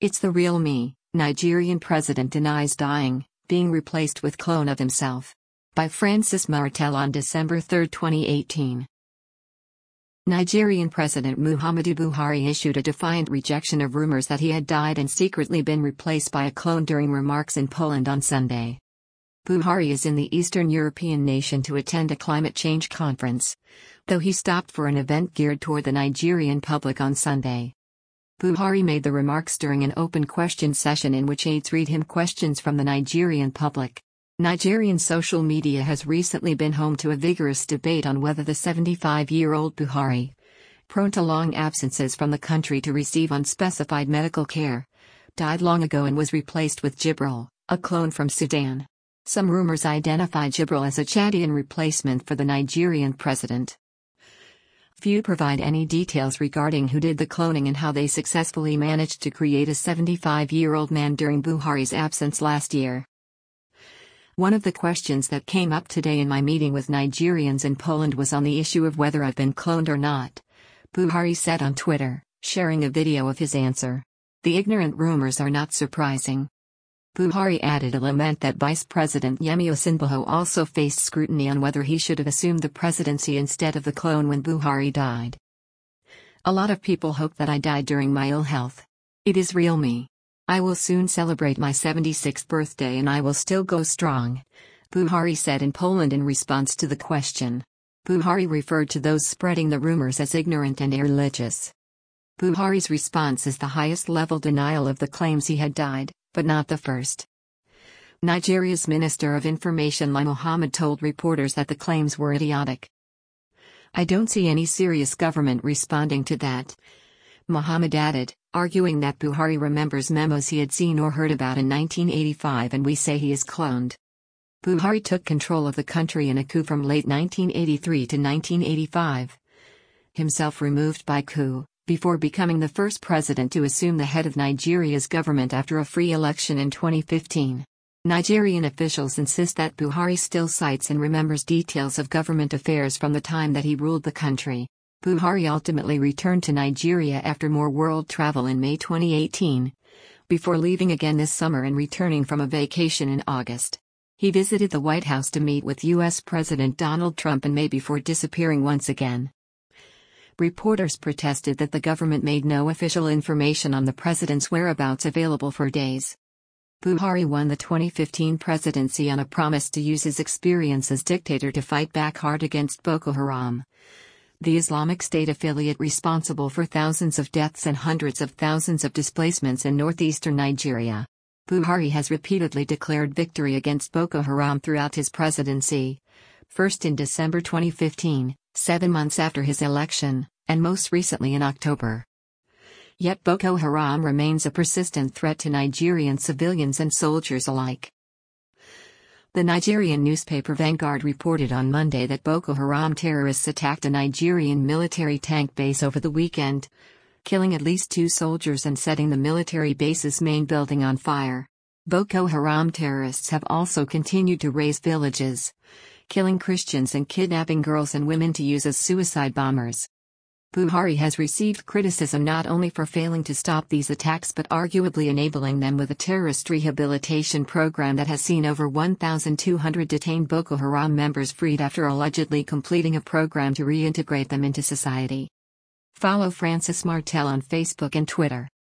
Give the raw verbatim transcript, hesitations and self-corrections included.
It's the real me. Nigerian president denies dying, being replaced with clone of himself. By Francis Martel on December third, twenty eighteen. Nigerian President Muhammadu Buhari issued a defiant rejection of rumors that he had died and secretly been replaced by a clone during remarks in Poland on Sunday. Buhari is in the Eastern European nation to attend a climate change conference, though he stopped for an event geared toward the Nigerian public on Sunday. Buhari made the remarks during an open question session in which aides read him questions from the Nigerian public. Nigerian social media has recently been home to a vigorous debate on whether the seventy-five-year-old Buhari, prone to long absences from the country to receive unspecified medical care, died long ago and was replaced with Jibril, a clone from Sudan. Some rumors identify Jibril as a Chadian replacement for the Nigerian president. Few provide any details regarding who did the cloning and how they successfully managed to create a seventy-five-year-old man during Buhari's absence last year. One of the questions that came up today in my meeting with Nigerians in Poland was on the issue of whether I've been cloned or not, Buhari said on Twitter, sharing a video of his answer. The ignorant rumors are not surprising. Buhari added a lament that Vice President Yemi Osinbajo also faced scrutiny on whether he should have assumed the presidency instead of the clone when Buhari died. A lot of people hope that I died during my ill health. It is real me. I will soon celebrate my seventy-sixth birthday and I will still go strong, Buhari said in Poland in response to the question. Buhari referred to those spreading the rumors as ignorant and irreligious. Buhari's response is the highest level denial of the claims he had died, but not the first. Nigeria's Minister of Information Lai Mohammed told reporters that the claims were idiotic. I don't see any serious government responding to that, Mohammed added, arguing that Buhari remembers memos he had seen or heard about in nineteen eighty-five and we say he is cloned. Buhari took control of the country in a coup from late nineteen eighty-three to nineteen eighty-five. Himself removed by coup, before becoming the first president to assume the head of Nigeria's government after a free election in twenty fifteen. Nigerian officials insist that Buhari still cites and remembers details of government affairs from the time that he ruled the country. Buhari ultimately returned to Nigeria after more world travel in May twenty eighteen, before leaving again this summer and returning from a vacation in August. He visited the White House to meet with U S President Donald Trump in May before disappearing once again. Reporters protested that the government made no official information on the president's whereabouts available for days. Buhari won the twenty fifteen presidency on a promise to use his experience as dictator to fight back hard against Boko Haram, the Islamic State affiliate responsible for thousands of deaths and hundreds of thousands of displacements in northeastern Nigeria. Buhari has repeatedly declared victory against Boko Haram throughout his presidency, first in December twenty fifteen, seven months after his election, and most recently in October. Yet Boko Haram remains a persistent threat to Nigerian civilians and soldiers alike. The Nigerian newspaper Vanguard reported on Monday that Boko Haram terrorists attacked a Nigerian military tank base over the weekend, killing at least two soldiers and setting the military base's main building on fire. Boko Haram terrorists have also continued to raze villages, killing Christians and kidnapping girls and women to use as suicide bombers. Buhari has received criticism not only for failing to stop these attacks but arguably enabling them with a terrorist rehabilitation program that has seen over one thousand two hundred detained Boko Haram members freed after allegedly completing a program to reintegrate them into society. Follow Francis Martel on Facebook and Twitter.